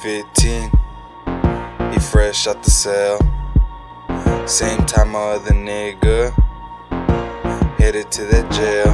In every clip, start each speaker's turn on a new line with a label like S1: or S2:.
S1: 15, he fresh out the cell. Same time my other nigga headed to that jail.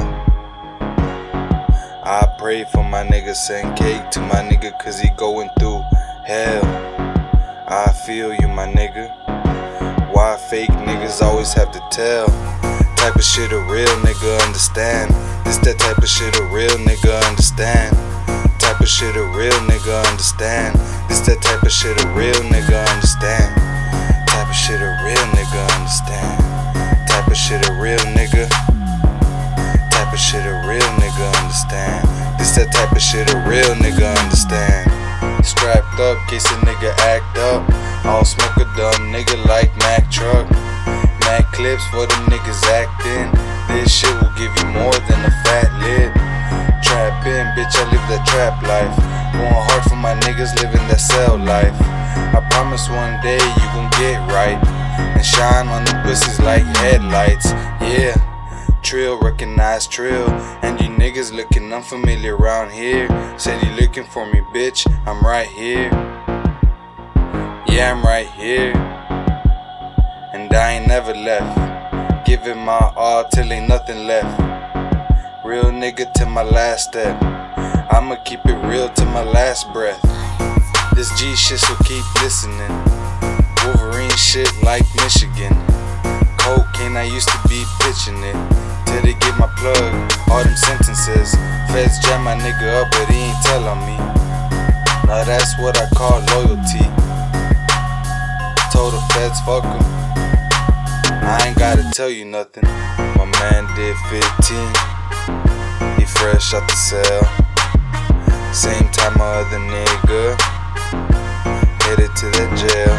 S1: I pray for my nigga, send cake to my nigga, cause he going through hell. I feel you, my nigga. Why fake niggas always have to tell? Type of shit a real nigga understand. This that type of shit a real nigga understand. Type of shit a real nigga understand. This that type of shit a real nigga understand. Type of shit a real nigga understand. Type of shit a real nigga. Type of shit a real nigga understand. This that type of shit a real nigga understand. Strapped up, case a nigga act up. I'll smoke a dumb nigga like Mack truck. Mack clips for them niggas acting. This shit will give you more than a fat lip. Trappin', bitch, I live that trap life. Going hard for my niggas living that cell life. I promise one day you gon' get right and shine on the pussies like headlights. Yeah, Trill, recognize Trill. And you niggas looking unfamiliar around here. Said you looking for me, bitch, I'm right here. Yeah, I'm right here. And I ain't never left. Give it my all till ain't nothing left. Real nigga to my last step. I'ma keep it real to my last breath. This G shit, so keep listening. Wolverine shit like Michigan. Cocaine, I used to be pitching it till they get my plug. All them sentences. Feds jam my nigga up, but he ain't tell on me. Now that's what I call loyalty. Told the feds fuck 'em. I ain't gotta tell you nothing. My man did 15. He fresh out the cell. Same time my other nigga headed to that jail.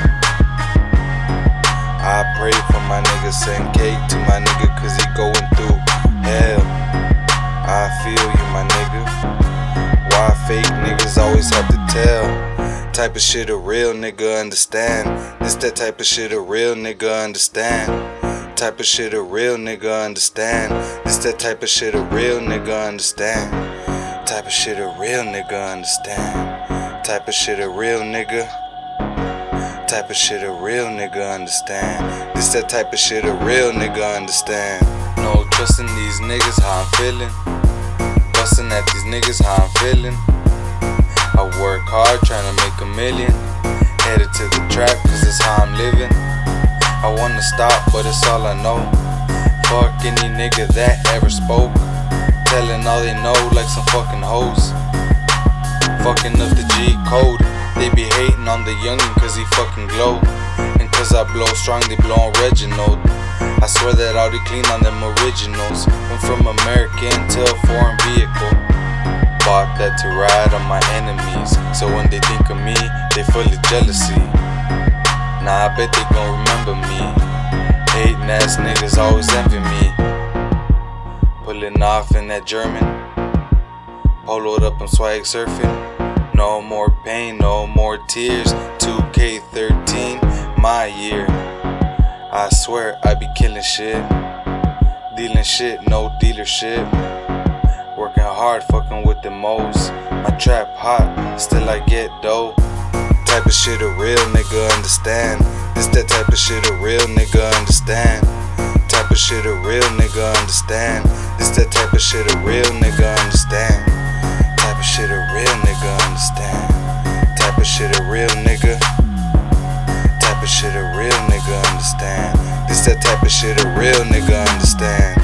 S1: I pray for my nigga, send cake to my nigga, cause he going through hell. I feel you, my nigga. Why fake niggas always have to tell? Type of shit a real nigga understand. This that type of shit a real nigga understand. Type of shit a real nigga understand. This that type of shit a real nigga understand. Type of shit a real nigga understand. Type of shit a real nigga. Type of shit a real nigga understand. This that type of shit a real nigga understand. No trusting these niggas, how I'm feeling. Busting at these niggas, how I'm feeling. I work hard trying to make a million. Headed to the trap cause that's how I'm living. I wanna stop, but it's all I know. Fuck any nigga that ever spoke. Telling all they know like some fucking hoes. Fucking up the G code. They be hating on the youngin' cause he fucking glow. And cause I blow strong, they blow on Reginald. I swear that I'll be clean on them originals. Went from American to a foreign vehicle. Bought that to ride on my enemies. So when they think of me, they full of jealousy. Nah, I bet they gon' remember me. Hating ass niggas always envy me. Pulling off in that German. Poloed up, I'm swag surfing. No more pain, no more tears. 2K13, my year. I swear I be killing shit. Dealing shit, no dealership. Working hard, fucking with the moles. My trap hot, still I get dough. Type of shit a real nigga understand. This that type of shit a real nigga understand. Type of shit a real nigga understand. This that type of shit a real nigga understand. Type of shit a real nigga understand. Type of shit a real nigga. Type of shit a real nigga understand. This that type of shit a real nigga understand.